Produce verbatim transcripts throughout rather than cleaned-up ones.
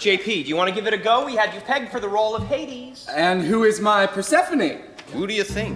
J P, do you want to give it a go? We had you pegged for the role of Hades. And who is my Persephone? Who do you think?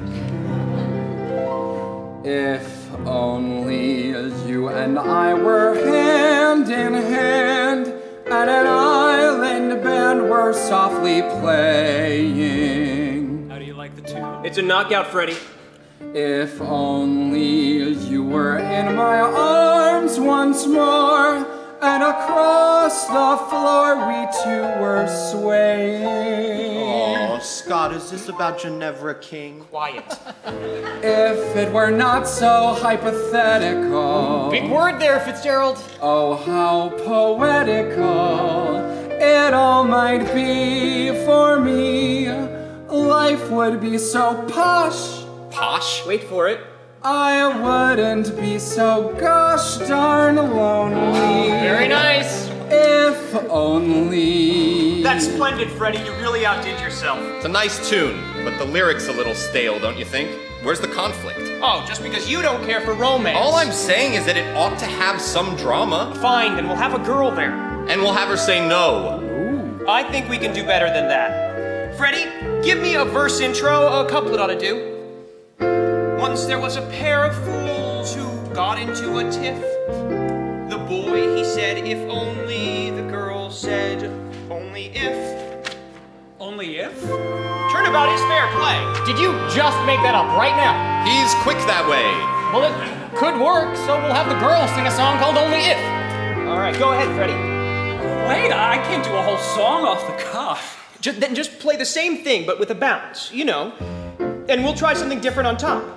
If only you and I were hand in hand, and an island band were softly playing. How do you like the tune? It's a knockout, Freddy. If only you were in my arms once more, and across the floor we two were swaying. Oh, Scott, is this about Ginevra King? Quiet. If it were not so hypothetical. Big word there, Fitzgerald. Oh, how poetical it all might be for me. Life would be so posh. Posh? Wait for it. I wouldn't be so gosh darn lonely. Very nice. If only. That's splendid, Freddy. You really outdid yourself. It's a nice tune, but the lyric's a little stale, don't you think? Where's the conflict? Oh, just because you don't care for romance. All I'm saying is that it ought to have some drama. Fine, then we'll have a girl there. And we'll have her say no. Ooh. I think we can do better than that. Freddy, give me a verse intro. A couplet ought to do. Once there was a pair of fools who got into a tiff. The boy, he said, if only. The girl said, only if. Only if? Turnabout is fair play. Did you just make that up right now? He's quick that way. Well, it could work, so we'll have the girls sing a song called Only If. All right, go ahead, Freddy. Wait, I can't do a whole song off the cuff. Just, then just play the same thing, but with a bounce, you know. And we'll try something different on top.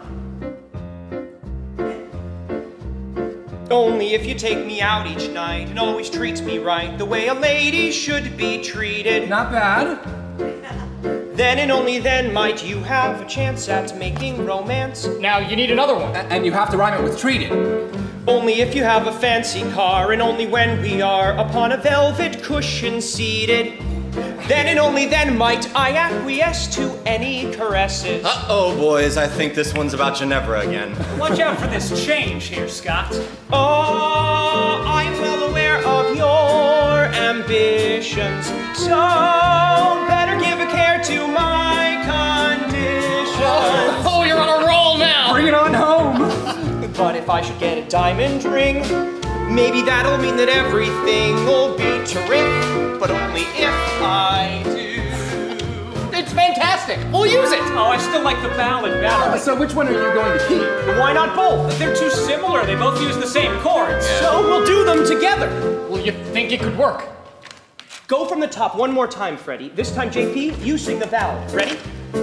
Only if you take me out each night and always treats me right, the way a lady should be treated. Not bad. Then and only then might you have a chance at making romance. Now, you need another one. A- and you have to rhyme it with treated. Only if you have a fancy car, and only when we are upon a velvet cushion seated. Then and only then might I acquiesce to any caresses. Uh-oh, boys, I think this one's about Ginevra again. Watch out for this change here, Scott. Oh, I'm well aware of your ambitions, so better give a care to my conditions. Oh, you're on a roll now. Bring it on home. But if I should get a diamond ring, maybe that'll mean that everything will be terrific. But only if I do. It's fantastic. We'll use it. Oh, I still like the ballad better. So which one are you going to keep? Why not both? They're too similar. They both use the same chords. So we'll do them together. Well, you think it could work? Go from the top one more time, Freddy. This time, J P, you sing the ballad. Ready?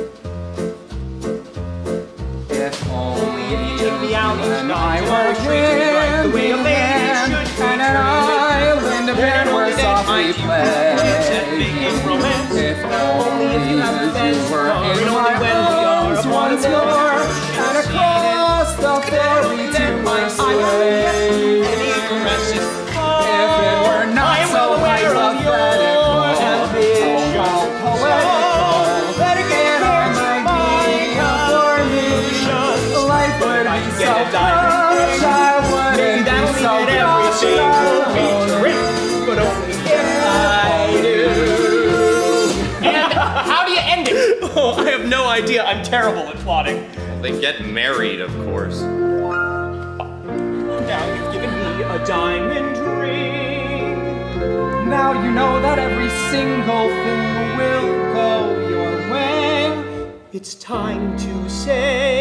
If only If you take me out each and night, I you were always treat me right, the way a lady hand should be and an island band were softly playing. If only you were in my arms once more, and across the ferry to my sway. If it were not so hypothetical, oh, poetical, get on my knee for me. Life would be so much, I wouldn't be so gosh darn. But only if I do. And how do you end it? Oh, I have no idea. I'm terrible at plotting. They get married, of course. Now you've given me a diamond ring. Now you know that every single thing will go your way. It's time to say